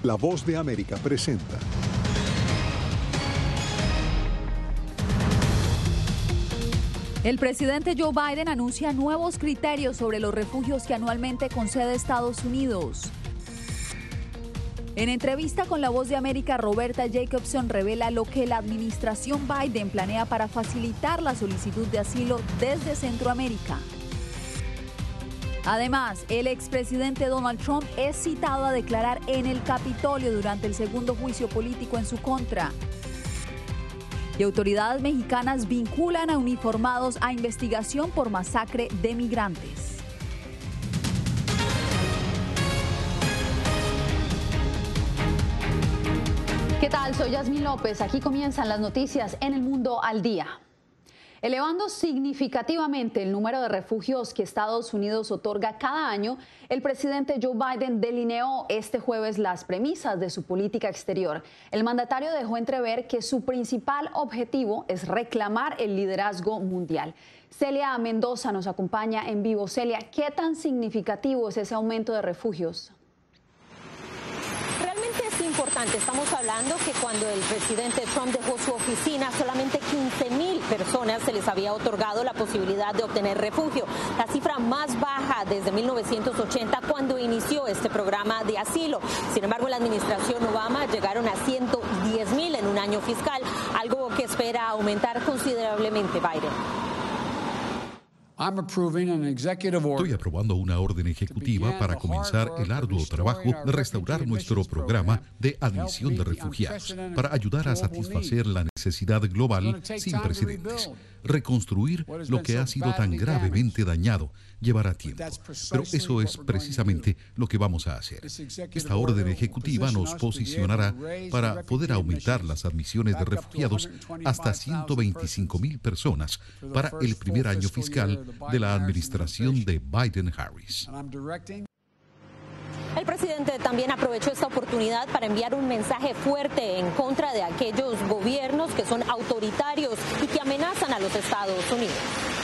La Voz de América presenta. El presidente Joe Biden anuncia nuevos criterios sobre los refugios que anualmente concede Estados Unidos. En entrevista con La Voz de América, Roberta Jacobson revela lo que la administración Biden planea para facilitar la solicitud de asilo desde Centroamérica. Además, el expresidente Donald Trump es citado a declarar en el Capitolio durante el segundo juicio político en su contra. Y autoridades mexicanas vinculan a uniformados a investigación por masacre de migrantes. ¿Qué tal? Soy Yasmín López. Aquí comienzan las noticias en El Mundo al Día. Elevando significativamente el número de refugios que Estados Unidos otorga cada año, el presidente Joe Biden delineó este jueves las premisas de su política exterior. El mandatario dejó entrever que su principal objetivo es reclamar el liderazgo mundial. Celia Mendoza nos acompaña en vivo. Celia, ¿qué tan significativo es ese aumento de refugios? Importante. Estamos hablando que cuando el presidente Trump dejó su oficina, solamente 15,000 personas se les había otorgado la posibilidad de obtener refugio, la cifra más baja desde 1980 cuando inició este programa de asilo. Sin embargo, en la administración Obama llegaron a 110,000 en un año fiscal, algo que espera aumentar considerablemente Biden. Estoy aprobando una orden ejecutiva para comenzar el arduo trabajo de restaurar nuestro programa de admisión de refugiados, para ayudar a satisfacer la necesidad global sin precedentes. Reconstruir lo que ha sido tan gravemente dañado llevará tiempo, pero eso es precisamente lo que vamos a hacer. Esta orden ejecutiva nos posicionará para poder aumentar las admisiones de refugiados hasta 125,000 personas para el primer año fiscal de la administración de Biden-Harris. El presidente también aprovechó esta oportunidad para enviar un mensaje fuerte en contra de aquellos gobiernos que son autoritarios y que amenazan a los Estados Unidos.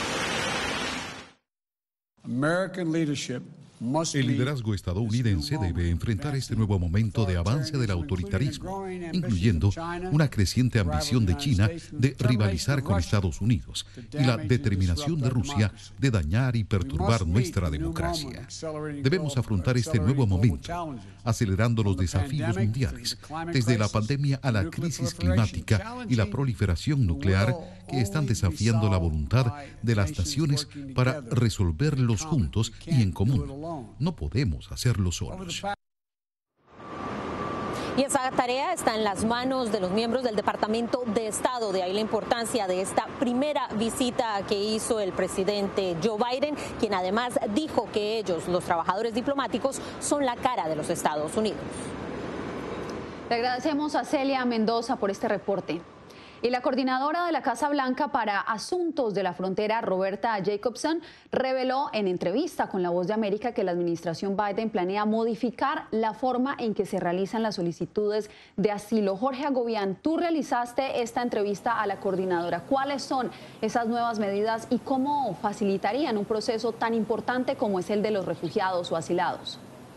El liderazgo estadounidense debe enfrentar este nuevo momento de avance del autoritarismo, incluyendo una creciente ambición de China de rivalizar con Estados Unidos y la determinación de Rusia de dañar y perturbar nuestra democracia. Debemos afrontar este nuevo momento, acelerando los desafíos mundiales, desde la pandemia a la crisis climática y la proliferación nuclear que están desafiando la voluntad de las naciones para resolverlos juntos y en común. No podemos hacerlo solos. Y esa tarea está en las manos de los miembros del Departamento de Estado. De ahí la importancia de esta primera visita que hizo el presidente Joe Biden, quien además dijo que ellos, los trabajadores diplomáticos, son la cara de los Estados Unidos. Le agradecemos a Celia Mendoza por este reporte. Y la coordinadora de la Casa Blanca para Asuntos de la Frontera, Roberta Jacobson, reveló en entrevista con La Voz de América que la administración Biden planea modificar la forma en que se realizan las solicitudes de asilo. Jorge Agobián, tú realizaste esta entrevista a la coordinadora. ¿Cuáles son esas nuevas medidas y cómo facilitarían un proceso tan importante como es el de los refugiados o asilados?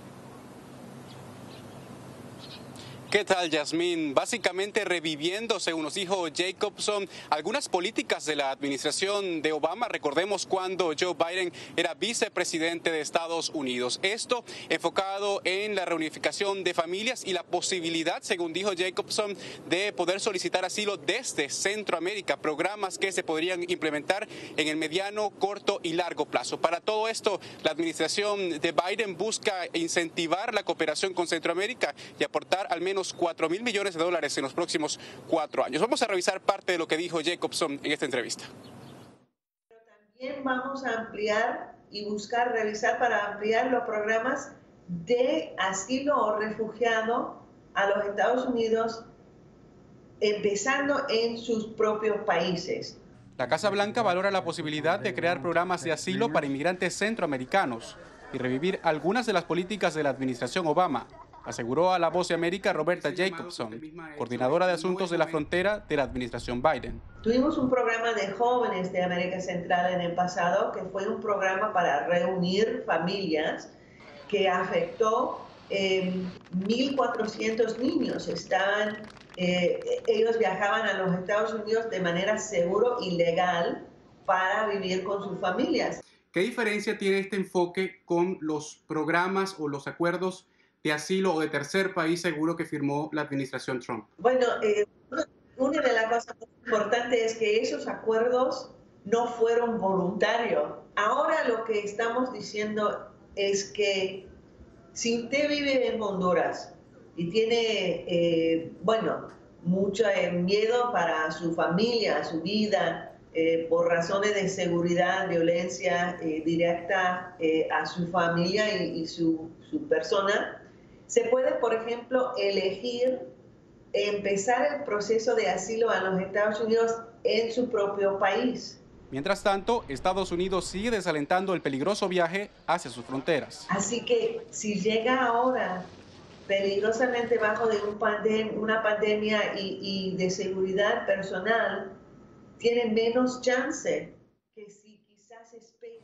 ¿Qué tal, Yasmín? Básicamente reviviendo, según nos dijo Jacobson, algunas políticas de la administración de Obama. Recordemos cuando Joe Biden era vicepresidente de Estados Unidos. Esto enfocado en la reunificación de familias y la posibilidad, según dijo Jacobson, de poder solicitar asilo desde Centroamérica. Programas que se podrían implementar en el mediano, corto y largo plazo. Para todo esto, la administración de Biden busca incentivar la cooperación con Centroamérica y aportar al menos $4,000 millones en los próximos 4 años. Vamos a revisar parte de lo que dijo Jacobson en esta entrevista. También vamos a ampliar y buscar revisar para ampliar los programas de asilo o refugiado a los Estados Unidos, empezando en sus propios países. La Casa Blanca valora la posibilidad de crear programas de asilo para inmigrantes centroamericanos y revivir algunas de las políticas de la administración Obama, aseguró a La Voz de América Roberta Jacobson, coordinadora de Asuntos de la Frontera de la administración Biden. Tuvimos un programa de jóvenes de América Central en el pasado, que fue un programa para reunir familias que afectó 1.400 niños ellos viajaban a los Estados Unidos de manera segura y legal para vivir con sus familias. ¿Qué diferencia tiene este enfoque con los programas o los acuerdos de asilo o de tercer país seguro que firmó la administración Trump? Bueno, una de las cosas muy importantes es que esos acuerdos no fueron voluntarios. Ahora lo que estamos diciendo es que si usted vive en Honduras y tiene, mucho miedo para su familia, su vida, por razones de seguridad, violencia directa a su familia y su persona, se puede, por ejemplo, elegir empezar el proceso de asilo a los Estados Unidos en su propio país. Mientras tanto, Estados Unidos sigue desalentando el peligroso viaje hacia sus fronteras. Así que si llega ahora peligrosamente bajo de una pandemia y de seguridad personal, tiene menos chance que si quizás espera.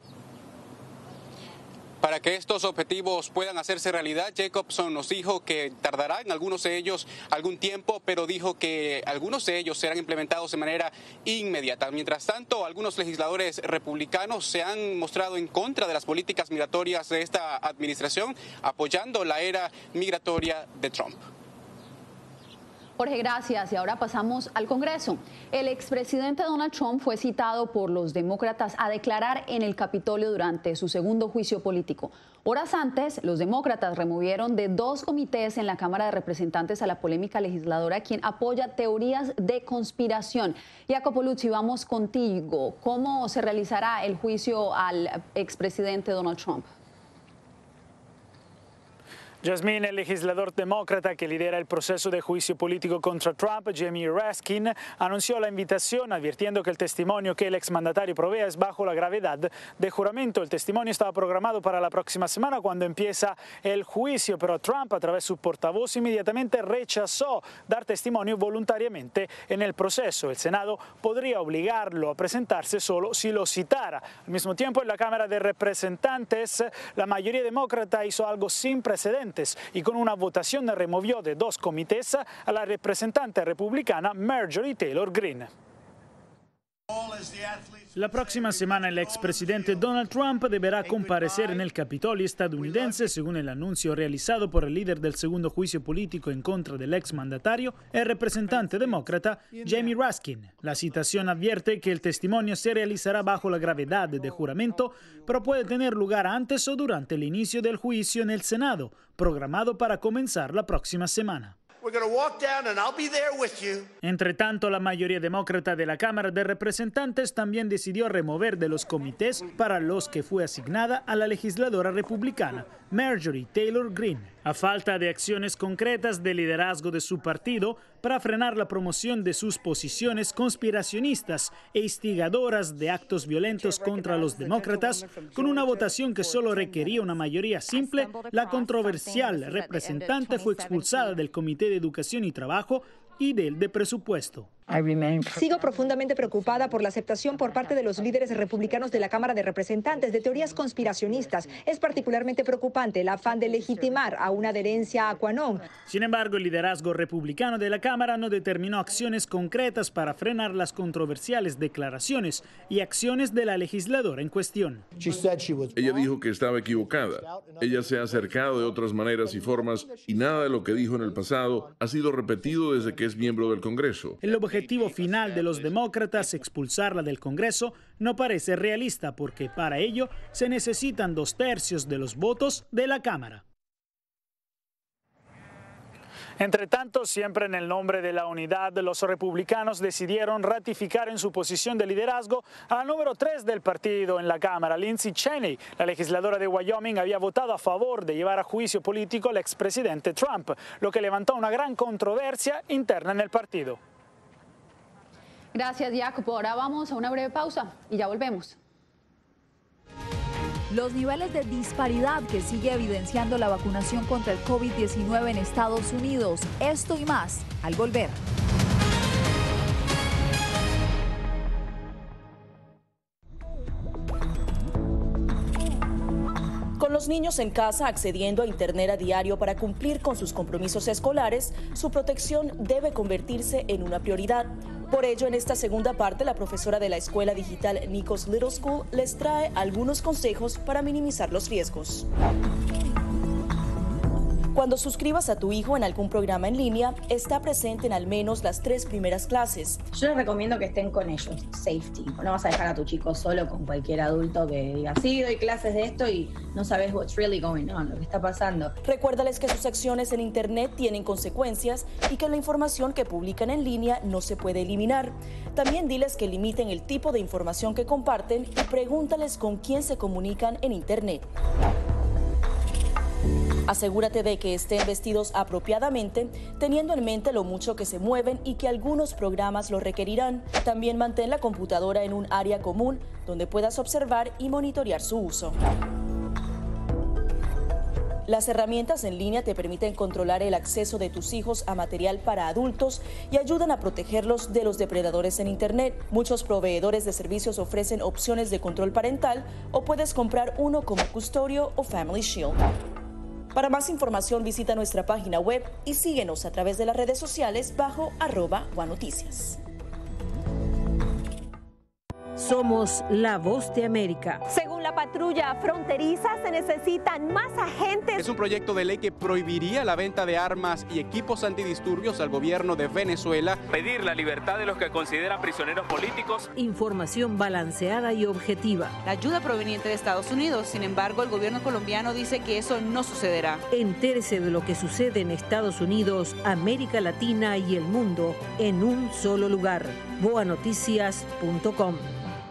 Para que estos objetivos puedan hacerse realidad, Jacobson nos dijo que tardará en algunos de ellos algún tiempo, pero dijo que algunos de ellos serán implementados de manera inmediata. Mientras tanto, algunos legisladores republicanos se han mostrado en contra de las políticas migratorias de esta administración, apoyando la era migratoria de Trump. Jorge, gracias. Y ahora pasamos al Congreso. El expresidente Donald Trump fue citado por los demócratas a declarar en el Capitolio durante su segundo juicio político. Horas antes, los demócratas removieron de 2 comités en la Cámara de Representantes a la polémica legisladora, quien apoya teorías de conspiración. Jacopo Luzzi, vamos contigo. ¿Cómo se realizará el juicio al expresidente Donald Trump? Yasmín, el legislador demócrata que lidera el proceso de juicio político contra Trump, Jamie Raskin, anunció la invitación advirtiendo que el testimonio que el exmandatario provea es bajo la gravedad de juramento. El testimonio estaba programado para la próxima semana cuando empieza el juicio, pero Trump, a través de su portavoz, inmediatamente rechazó dar testimonio voluntariamente en el proceso. El Senado podría obligarlo a presentarse solo si lo citara. Al mismo tiempo, en la Cámara de Representantes, la mayoría demócrata hizo algo sin precedentes y con una votación removió de 2 comités a la representante republicana Marjorie Taylor Greene. La próxima semana el expresidente Donald Trump deberá comparecer en el Capitolio estadounidense, según el anuncio realizado por el líder del segundo juicio político en contra del exmandatario, el representante demócrata Jamie Raskin. La citación advierte que el testimonio se realizará bajo la gravedad de juramento, pero puede tener lugar antes o durante el inicio del juicio en el Senado, programado para comenzar la próxima semana. Entre tanto, la mayoría demócrata de la Cámara de Representantes también decidió remover de los comités para los que fue asignada a la legisladora republicana Marjorie Taylor Greene. A falta de acciones concretas de liderazgo de su partido para frenar la promoción de sus posiciones conspiracionistas e instigadoras de actos violentos contra los demócratas, con una votación que solo requería una mayoría simple, la controversial representante fue expulsada del Comité de Educación y Trabajo y del de Presupuesto. Sigo profundamente preocupada por la aceptación por parte de los líderes republicanos de la Cámara de Representantes de teorías conspiracionistas. Es particularmente preocupante el afán de legitimar a una adherencia a QAnon. Sin embargo, el liderazgo republicano de la Cámara no determinó acciones concretas para frenar las controversiales declaraciones y acciones de la legisladora en cuestión. Ella dijo que estaba equivocada. Ella se ha acercado de otras maneras y formas y nada de lo que dijo en el pasado ha sido repetido desde que es miembro del Congreso. El objetivo final de los demócratas, expulsarla del Congreso, no parece realista porque para ello se necesitan 2/3 de los votos de la Cámara. Entre tanto, siempre en el nombre de la unidad, los republicanos decidieron ratificar en su posición de liderazgo a la número 3 del partido en la Cámara, Lindsay Cheney. La legisladora de Wyoming había votado a favor de llevar a juicio político al expresidente Trump, lo que levantó una gran controversia interna en el partido. Gracias, Jacopo. Ahora vamos a una breve pausa y ya volvemos. Los niveles de disparidad que sigue evidenciando la vacunación contra el COVID-19 en Estados Unidos. Esto y más al volver. Con los niños en casa accediendo a Internet a diario para cumplir con sus compromisos escolares, su protección debe convertirse en una prioridad. Por ello, en esta segunda parte, la profesora de la escuela digital Nikos Little School les trae algunos consejos para minimizar los riesgos. Cuando suscribas a tu hijo en algún programa en línea, está presente en al menos las 3 primeras clases. Yo les recomiendo que estén con ellos, safety. No vas a dejar a tu chico solo con cualquier adulto que diga, sí, doy clases de esto y no sabes what's really going on, lo que está pasando. Recuérdales que sus acciones en Internet tienen consecuencias y que la información que publican en línea no se puede eliminar. También diles que limiten el tipo de información que comparten y pregúntales con quién se comunican en Internet. Asegúrate de que estén vestidos apropiadamente, teniendo en mente lo mucho que se mueven y que algunos programas lo requerirán. También mantén la computadora en un área común donde puedas observar y monitorear su uso. Las herramientas en línea te permiten controlar el acceso de tus hijos a material para adultos y ayudan a protegerlos de los depredadores en Internet. Muchos proveedores de servicios ofrecen opciones de control parental o puedes comprar uno como Custodio o Family Shield. Para más información visita nuestra página web y síguenos a través de las redes sociales bajo @OneNoticias. Somos la voz de América. Según la patrulla fronteriza, se necesitan más agentes. Es un proyecto de ley que prohibiría la venta de armas y equipos antidisturbios al gobierno de Venezuela. Pedir la libertad de los que consideran prisioneros políticos. Información balanceada y objetiva. La ayuda proveniente de Estados Unidos, sin embargo, el gobierno colombiano dice que eso no sucederá. Entérese de lo que sucede en Estados Unidos, América Latina y el mundo en un solo lugar. boanoticias.com.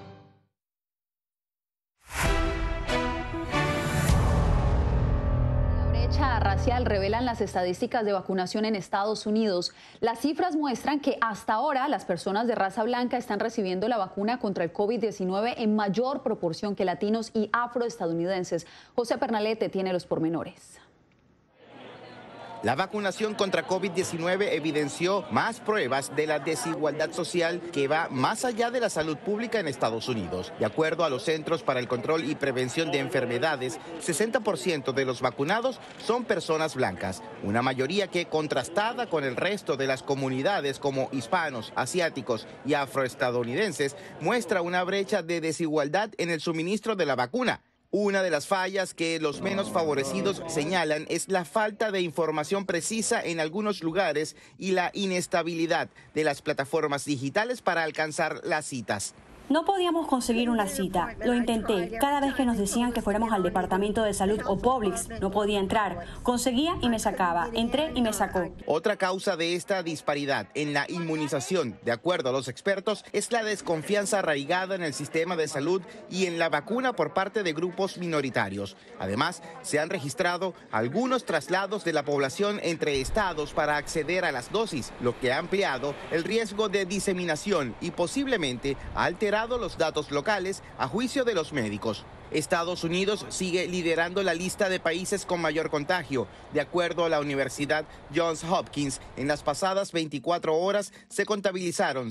Racial revelan las estadísticas de vacunación en Estados Unidos. Las cifras muestran que hasta ahora las personas de raza blanca están recibiendo la vacuna contra el COVID-19 en mayor proporción que latinos y afroestadounidenses. José Pernalete tiene los pormenores. La vacunación contra COVID-19 evidenció más pruebas de la desigualdad social que va más allá de la salud pública en Estados Unidos. De acuerdo a los Centros para el Control y Prevención de Enfermedades, 60% de los vacunados son personas blancas, una mayoría que, contrastada con el resto de las comunidades como hispanos, asiáticos y afroestadounidenses, muestra una brecha de desigualdad en el suministro de la vacuna. Una de las fallas que los menos favorecidos señalan es la falta de información precisa en algunos lugares y la inestabilidad de las plataformas digitales para alcanzar las citas. No podíamos conseguir una cita. Lo intenté. Cada vez que nos decían que fuéramos al Departamento de Salud o Publix, no podía entrar. Conseguía y me sacaba. Entré y me sacó. Otra causa de esta disparidad en la inmunización, de acuerdo a los expertos, es la desconfianza arraigada en el sistema de salud y en la vacuna por parte de grupos minoritarios. Además, se han registrado algunos traslados de la población entre estados para acceder a las dosis, lo que ha ampliado el riesgo de diseminación y posiblemente ha alterado los datos locales a juicio de los médicos. Estados Unidos sigue liderando la lista de países con mayor contagio. De acuerdo a la Universidad Johns Hopkins, en las pasadas 24 horas se contabilizaron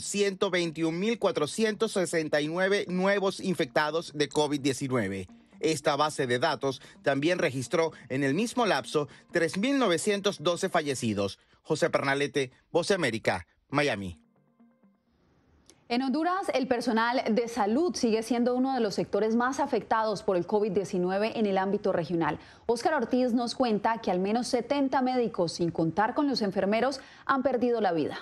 121.469 nuevos infectados de COVID-19. Esta base de datos también registró en el mismo lapso 3.912 fallecidos. José Pernalete, Voz de América, Miami. En Honduras, el personal de salud sigue siendo uno de los sectores más afectados por el COVID-19 en el ámbito regional. Óscar Ortiz nos cuenta que al menos 70 médicos, sin contar con los enfermeros, han perdido la vida.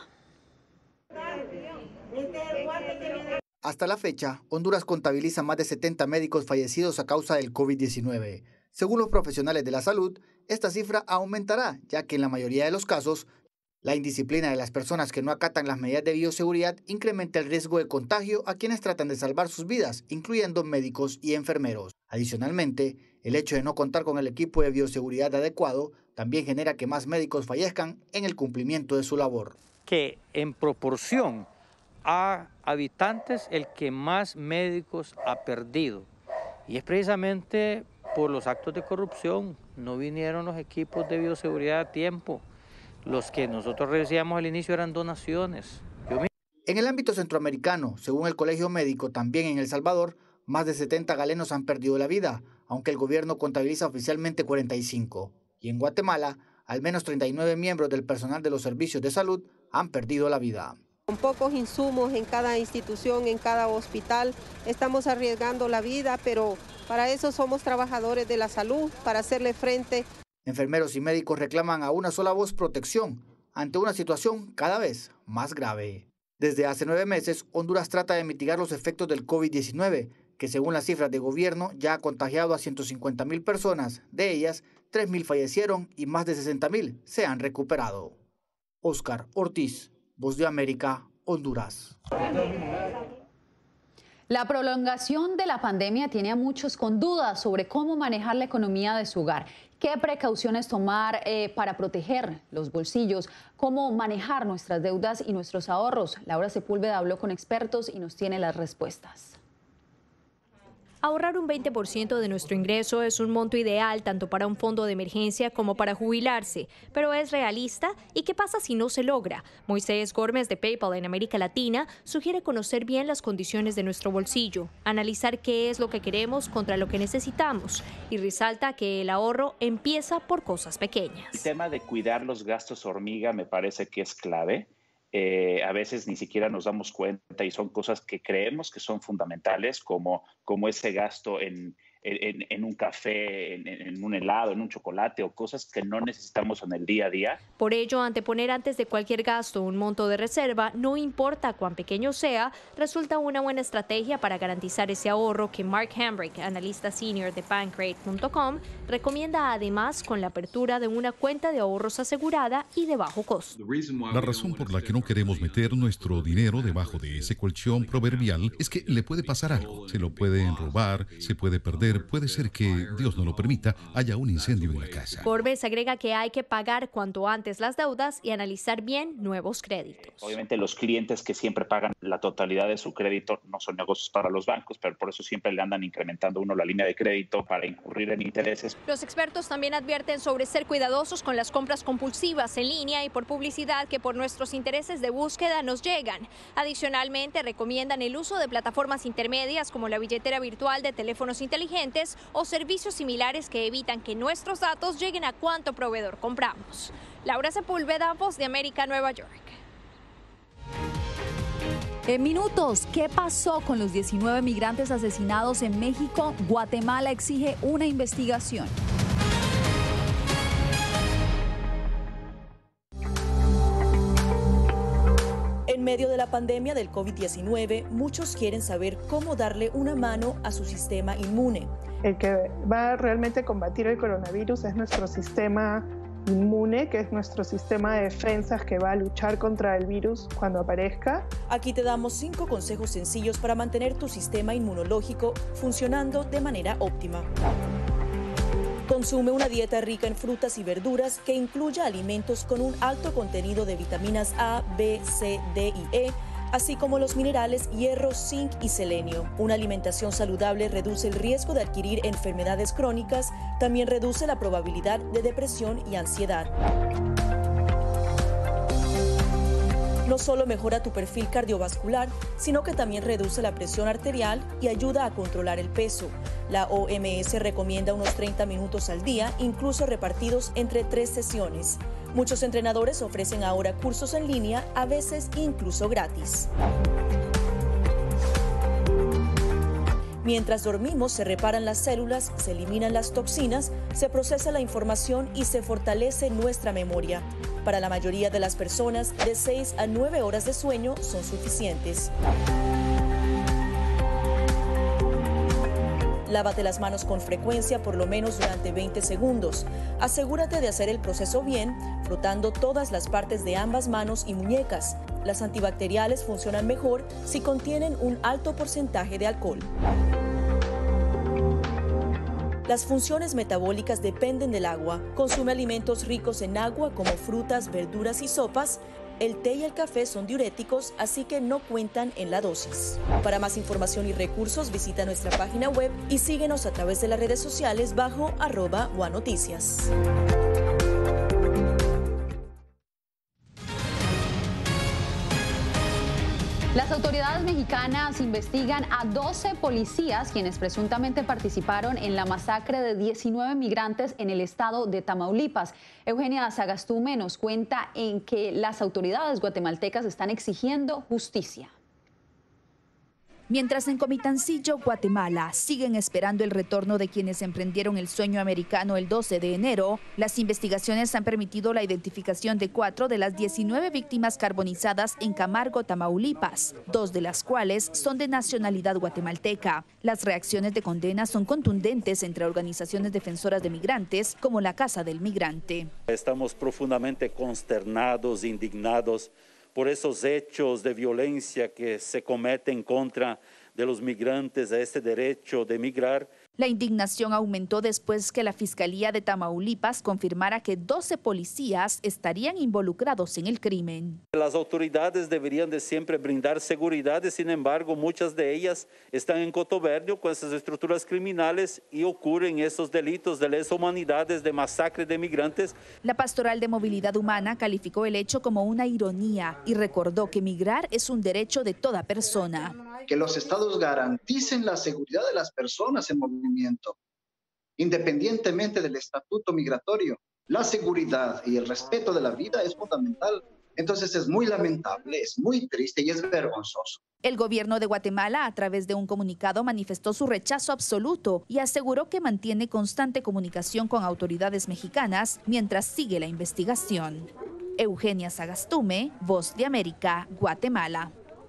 Hasta la fecha, Honduras contabiliza más de 70 médicos fallecidos a causa del COVID-19. Según los profesionales de la salud, esta cifra aumentará, ya que en la mayoría de los casos, la indisciplina de las personas que no acatan las medidas de bioseguridad incrementa el riesgo de contagio a quienes tratan de salvar sus vidas, incluyendo médicos y enfermeros. Adicionalmente, el hecho de no contar con el equipo de bioseguridad adecuado también genera que más médicos fallezcan en el cumplimiento de su labor. Que en proporción a habitantes, el que más médicos ha perdido. Y es precisamente por los actos de corrupción. No vinieron los equipos de bioseguridad a tiempo. Los que nosotros recibíamos al inicio eran donaciones. En el ámbito centroamericano, según el Colegio Médico, también en El Salvador, más de 70 galenos han perdido la vida. aunque el gobierno contabiliza oficialmente 45. Y en Guatemala, al menos 39 miembros del personal de los servicios de salud han perdido la vida. Con pocos insumos en cada institución, en cada hospital, estamos arriesgando la vida, pero para eso somos trabajadores de la salud, para hacerle frente. Enfermeros y médicos reclaman a una sola voz protección ante una situación cada vez más grave. Desde hace 9 meses, Honduras trata de mitigar los efectos del COVID-19, que según las cifras de gobierno ya ha contagiado a 150,000 personas. De ellas, 3,000 fallecieron y más de 60,000 se han recuperado. Óscar Ortiz, Voz de América, Honduras. La prolongación de la pandemia tiene a muchos con dudas sobre cómo manejar la economía de su hogar. ¿Qué precauciones tomar para proteger los bolsillos? ¿Cómo manejar nuestras deudas y nuestros ahorros? Laura Sepúlveda habló con expertos y nos tiene las respuestas. Ahorrar un 20% de nuestro ingreso es un monto ideal tanto para un fondo de emergencia como para jubilarse, pero ¿es realista? ¿Y qué pasa si no se logra? Moisés Gómez de PayPal en América Latina sugiere conocer bien las condiciones de nuestro bolsillo, analizar qué es lo que queremos contra lo que necesitamos y resalta que el ahorro empieza por cosas pequeñas. El tema de cuidar los gastos hormiga me parece que es clave. A veces ni siquiera nos damos cuenta y son cosas que creemos que son fundamentales, como ese gasto en un café, en un helado, en un chocolate o cosas que no necesitamos en el día a día. Por ello, anteponer antes de cualquier gasto un monto de reserva, no importa cuán pequeño sea, resulta una buena estrategia para garantizar ese ahorro que Mark Hambrick, analista senior de Bankrate.com, recomienda además con la apertura de una cuenta de ahorros asegurada y de bajo costo. La razón por la que no queremos meter nuestro dinero debajo de ese colchón proverbial es que le puede pasar algo. Se lo pueden robar, se puede perder. Puede ser que, Dios no lo permita, haya un incendio en la casa. Forbes agrega que hay que pagar cuanto antes las deudas y analizar bien nuevos créditos. Obviamente los clientes que siempre pagan la totalidad de su crédito no son negocios para los bancos, pero por eso siempre le andan incrementando uno la línea de crédito para incurrir en intereses. Los expertos también advierten sobre ser cuidadosos con las compras compulsivas en línea y por publicidad que por nuestros intereses de búsqueda nos llegan. Adicionalmente, recomiendan el uso de plataformas intermedias como la billetera virtual de teléfonos inteligentes o servicios similares que evitan que nuestros datos lleguen a cuánto proveedor compramos. Laura Sepúlveda, Voz de América, Nueva York. En minutos, ¿qué pasó con los 19 migrantes asesinados en México? Guatemala exige una investigación. En medio de la pandemia del COVID-19, muchos quieren saber cómo darle una mano a su sistema inmune. El que va realmente a combatir el coronavirus es nuestro sistema inmune, que es nuestro sistema de defensas que va a luchar contra el virus cuando aparezca. Aquí te damos 5 consejos sencillos para mantener tu sistema inmunológico funcionando de manera óptima. Consume una dieta rica en frutas y verduras que incluya alimentos con un alto contenido de vitaminas A, B, C, D y E, así como los minerales hierro, zinc y selenio. Una alimentación saludable reduce el riesgo de adquirir enfermedades crónicas, también reduce la probabilidad de depresión y ansiedad. No solo mejora tu perfil cardiovascular, sino que también reduce la presión arterial y ayuda a controlar el peso. La OMS recomienda unos 30 minutos al día, incluso repartidos entre 3 sesiones. Muchos entrenadores ofrecen ahora cursos en línea, a veces incluso gratis. Mientras dormimos, se reparan las células, se eliminan las toxinas, se procesa la información y se fortalece nuestra memoria. Para la mayoría de las personas, de 6 a 9 horas de sueño son suficientes. Lávate las manos con frecuencia, por lo menos durante 20 segundos. Asegúrate de hacer el proceso bien, frotando todas las partes de ambas manos y muñecas. Las antibacteriales funcionan mejor si contienen un alto porcentaje de alcohol. Las funciones metabólicas dependen del agua. Consume alimentos ricos en agua como frutas, verduras y sopas. El té y el café son diuréticos, así que no cuentan en la dosis. Para más información y recursos, visita nuestra página web y síguenos a través de las redes sociales bajo @guanoticias. Las autoridades mexicanas investigan a 12 policías quienes presuntamente participaron en la masacre de 19 migrantes en el estado de Tamaulipas. Eugenia Sagastume nos cuenta en que las autoridades guatemaltecas están exigiendo justicia. Mientras en Comitancillo, Guatemala, siguen esperando el retorno de quienes emprendieron el sueño americano el 12 de enero, las investigaciones han permitido la identificación de 4 de las 19 víctimas carbonizadas en Camargo, Tamaulipas, 2 de las cuales son de nacionalidad guatemalteca. Las reacciones de condena son contundentes entre organizaciones defensoras de migrantes como la Casa del Migrante. Estamos profundamente consternados, indignados por esos hechos de violencia que se cometen contra de los migrantes a este derecho de migrar. La indignación aumentó después que la Fiscalía de Tamaulipas confirmara que 12 policías estarían involucrados en el crimen. Las autoridades deberían de siempre brindar seguridad, sin embargo, muchas de ellas están en contubernio con esas estructuras criminales y ocurren esos delitos de lesa humanidad, de masacre de migrantes. La Pastoral de Movilidad Humana calificó el hecho como una ironía y recordó que migrar es un derecho de toda persona. Que los estados garanticen la seguridad de las personas en movimiento, independientemente del estatuto migratorio. La seguridad y el respeto de la vida es fundamental. Entonces es muy lamentable, es muy triste y es vergonzoso. El gobierno de Guatemala, a través de un comunicado, manifestó su rechazo absoluto y aseguró que mantiene constante comunicación con autoridades mexicanas mientras sigue la investigación. Eugenia Sagastume, Voz de América, Guatemala.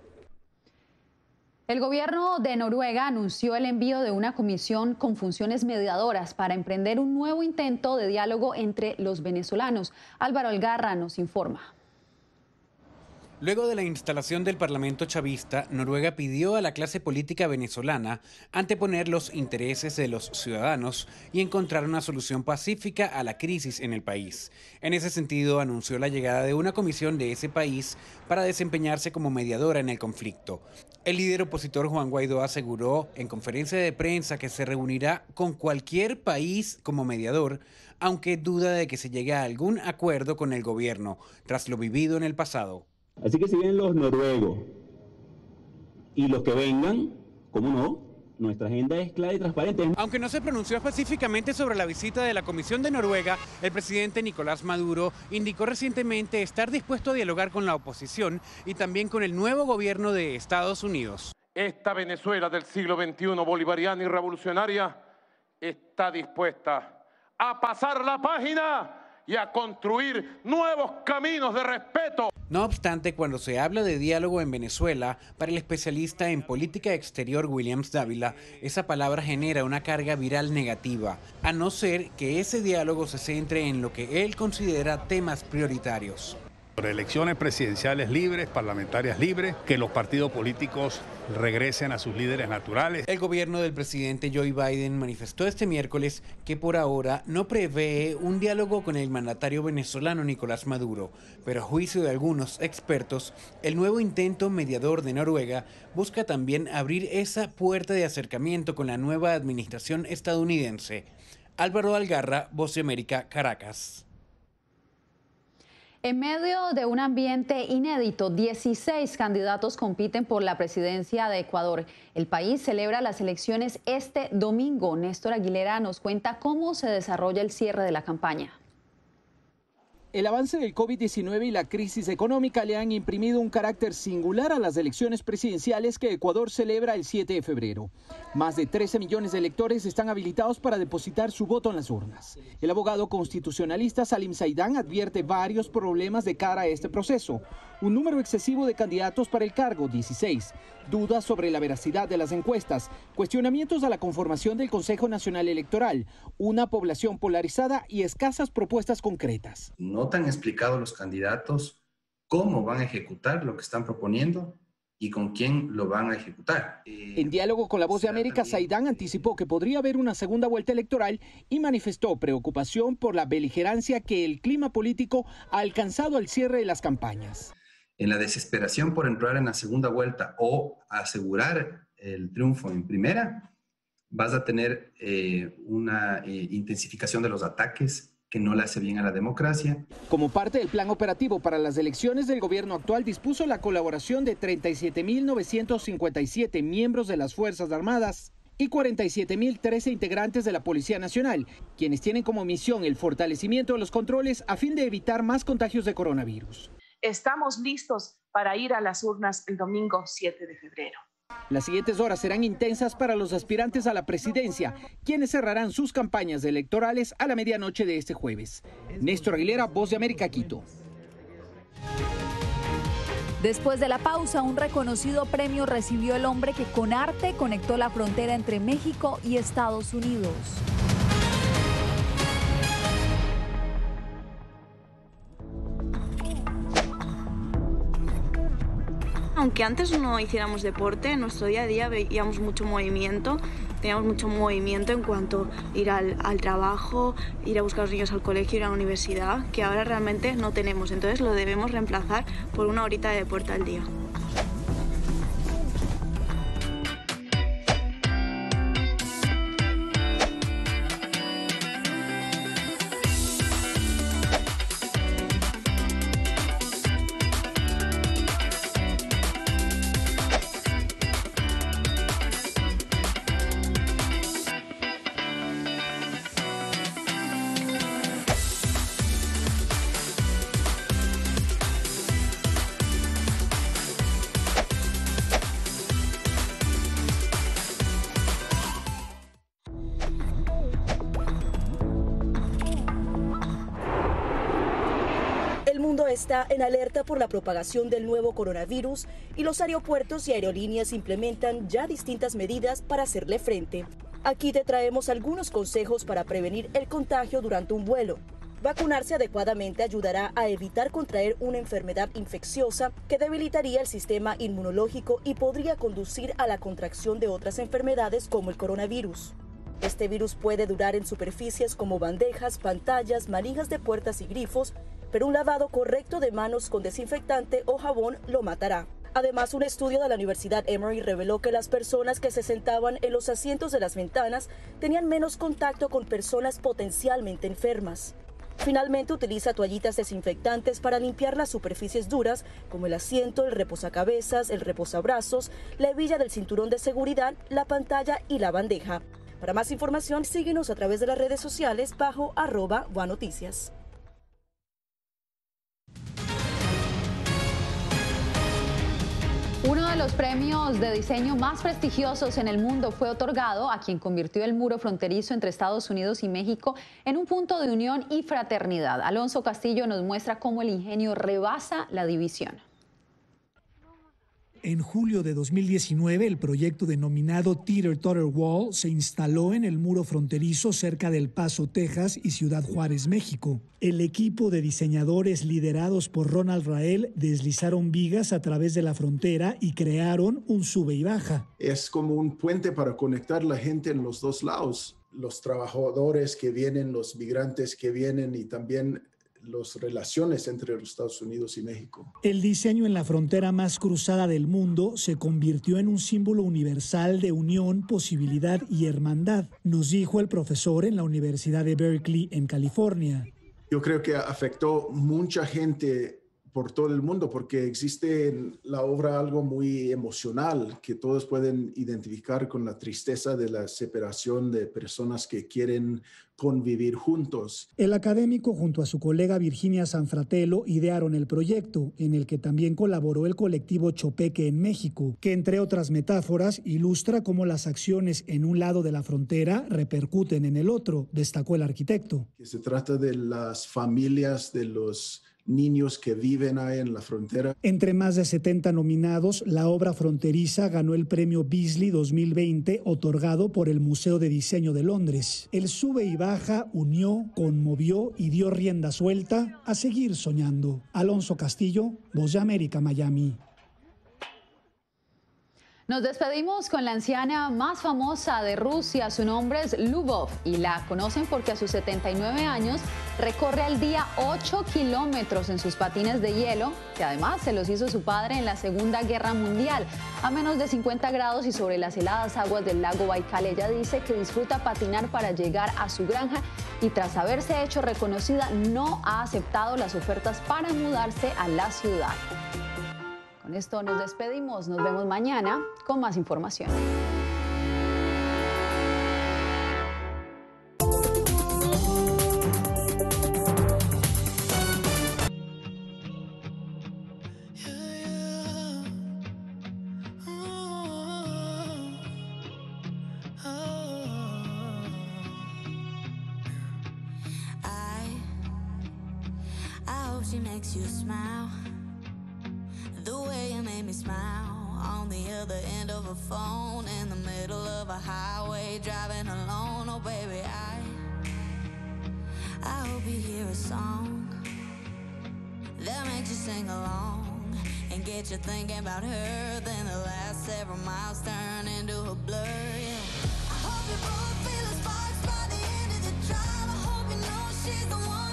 El gobierno de Noruega anunció el envío de una comisión con funciones mediadoras para emprender un nuevo intento de diálogo entre los venezolanos. Álvaro Algarra nos informa. Luego de la instalación del Parlamento chavista, Noruega pidió a la clase política venezolana anteponer los intereses de los ciudadanos y encontrar una solución pacífica a la crisis en el país. En ese sentido, anunció la llegada de una comisión de ese país para desempeñarse como mediadora en el conflicto. El líder opositor Juan Guaidó aseguró en conferencia de prensa que se reunirá con cualquier país como mediador, aunque duda de que se llegue a algún acuerdo con el gobierno, tras lo vivido en el pasado. Así que si vienen los noruegos y los que vengan, ¿cómo no? Nuestra agenda es clara y transparente. Aunque no se pronunció específicamente sobre la visita de la Comisión de Noruega, el presidente Nicolás Maduro indicó recientemente estar dispuesto a dialogar con la oposición y también con el nuevo gobierno de Estados Unidos. Esta Venezuela del siglo XXI, bolivariana y revolucionaria, está dispuesta a pasar la página y a construir nuevos caminos de respeto. No obstante, cuando se habla de diálogo en Venezuela, para el especialista en política exterior Williams Dávila, esa palabra genera una carga viral negativa, a no ser que ese diálogo se centre en lo que él considera temas prioritarios. Elecciones presidenciales libres, parlamentarias libres, que los partidos políticos regresen a sus líderes naturales. El gobierno del presidente Joe Biden manifestó este miércoles que por ahora no prevé un diálogo con el mandatario venezolano Nicolás Maduro, pero a juicio de algunos expertos, el nuevo intento mediador de Noruega busca también abrir esa puerta de acercamiento con la nueva administración estadounidense. Álvaro Algarra, Voz de América, Caracas. En medio de un ambiente inédito, 16 candidatos compiten por la presidencia de Ecuador. El país celebra las elecciones este domingo. Néstor Aguilera nos cuenta cómo se desarrolla el cierre de la campaña. El avance del COVID-19 y la crisis económica le han imprimido un carácter singular a las elecciones presidenciales que Ecuador celebra el 7 de febrero. Más de 13 millones de electores están habilitados para depositar su voto en las urnas. El abogado constitucionalista Salim Saidán advierte varios problemas de cara a este proceso. Un número excesivo de candidatos para el cargo, 16. Dudas sobre la veracidad de las encuestas. Cuestionamientos a la conformación del Consejo Nacional Electoral. Una población polarizada y escasas propuestas concretas. No tan explicados los candidatos cómo van a ejecutar lo que están proponiendo y con quién lo van a ejecutar. En diálogo con la Voz de América, Saidán anticipó que podría haber una segunda vuelta electoral y manifestó preocupación por la beligerancia que el clima político ha alcanzado al cierre de las campañas. En la desesperación por entrar en la segunda vuelta o asegurar el triunfo en primera, vas a tener una intensificación de los ataques que no le hace bien a la democracia. Como parte del plan operativo para las elecciones, del gobierno actual dispuso la colaboración de 37.957 miembros de las Fuerzas Armadas y 47.013 integrantes de la Policía Nacional, quienes tienen como misión el fortalecimiento de los controles a fin de evitar más contagios de coronavirus. Estamos listos para ir a las urnas el domingo 7 de febrero. Las siguientes horas serán intensas para los aspirantes a la presidencia, quienes cerrarán sus campañas electorales a la medianoche de este jueves. Néstor Aguilera, Voz de América, Quito. Después de la pausa, un reconocido premio recibió el hombre que con arte conectó la frontera entre México y Estados Unidos. Aunque antes no hiciéramos deporte, en nuestro día a día veíamos mucho movimiento, teníamos mucho movimiento en cuanto a ir al trabajo, ir a buscar a los niños al colegio, ir a la universidad, que ahora realmente no tenemos, entonces lo debemos reemplazar por una horita de deporte al día. Está en alerta por la propagación del nuevo coronavirus y los aeropuertos y aerolíneas implementan ya distintas medidas para hacerle frente. Aquí te traemos algunos consejos para prevenir el contagio durante un vuelo. Vacunarse adecuadamente ayudará a evitar contraer una enfermedad infecciosa que debilitaría el sistema inmunológico y podría conducir a la contracción de otras enfermedades como el coronavirus. Este virus puede durar en superficies como bandejas, pantallas, manijas de puertas y grifos, pero un lavado correcto de manos con desinfectante o jabón lo matará. Además, un estudio de la Universidad Emory reveló que las personas que se sentaban en los asientos de las ventanas tenían menos contacto con personas potencialmente enfermas. Finalmente, utiliza toallitas desinfectantes para limpiar las superficies duras como el asiento, el reposacabezas, el reposabrazos, la hebilla del cinturón de seguridad, la pantalla y la bandeja. Para más información, síguenos a través de las redes sociales bajo @voanoticias. Uno de los premios de diseño más prestigiosos en el mundo fue otorgado a quien convirtió el muro fronterizo entre Estados Unidos y México en un punto de unión y fraternidad. Alonso Castillo nos muestra cómo el ingenio rebasa la división. En julio de 2019, el proyecto denominado Teeter-Totter Wall se instaló en el muro fronterizo cerca del Paso, Texas y Ciudad Juárez, México. El equipo de diseñadores liderados por Ronald Rael deslizaron vigas a través de la frontera y crearon un sube y baja. Es como un puente para conectar la gente en los dos lados, los trabajadores que vienen, los migrantes que vienen y también las relaciones entre los Estados Unidos y México. El diseño en la frontera más cruzada del mundo se convirtió en un símbolo universal de unión, posibilidad y hermandad, nos dijo el profesor en la Universidad de Berkeley, en California. Yo creo que afectó mucha gente por todo el mundo porque existe en la obra algo muy emocional que todos pueden identificar con la tristeza de la separación de personas que quieren convivir juntos. El académico junto a su colega Virginia Sanfratello idearon el proyecto, en el que también colaboró el colectivo Chopeque en México, que entre otras metáforas ilustra cómo las acciones en un lado de la frontera repercuten en el otro, destacó el arquitecto. Se trata de las familias de los niños que viven ahí en la frontera. Entre más de 70 nominados, la obra fronteriza ganó el premio Beazley 2020, otorgado por el Museo de Diseño de Londres. El sube y baja unió, conmovió y dio rienda suelta a seguir soñando. Alonso Castillo, Voz de América, Miami. Nos despedimos con la anciana más famosa de Rusia. Su nombre es Lubov y la conocen porque a sus 79 años recorre al día 8 kilómetros en sus patines de hielo, que además se los hizo su padre en la Segunda Guerra Mundial. A menos de 50 grados y sobre las heladas aguas del lago Baikal, ella dice que disfruta patinar para llegar a su granja y tras haberse hecho reconocida no ha aceptado las ofertas para mudarse a la ciudad. Con esto nos despedimos, nos vemos mañana con más información. I hope she makes you smile. The way you made me smile on the other end of a phone in the middle of a highway driving alone. Oh baby, I hope you hear a song that makes you sing along and get you thinking about her. Then the last several miles turn into a blur. Yeah. I hope you both feel the sparks by the end of the drive. I hope you know she's the one.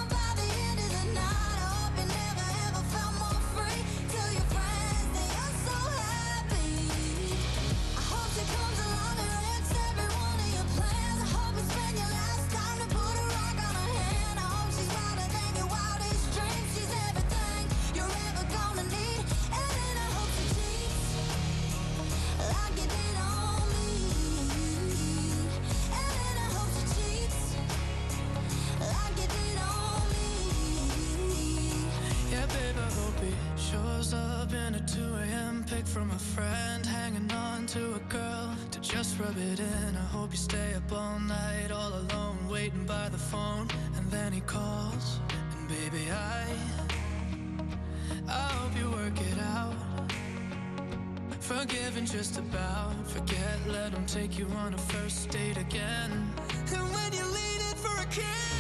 From a friend hanging on to a girl to just rub it in. I hope you stay up all night all alone waiting by the phone and then he calls and baby I hope you work it out. Forgiving just about, forget, let him take you on a first date again. And when you lean in for a kiss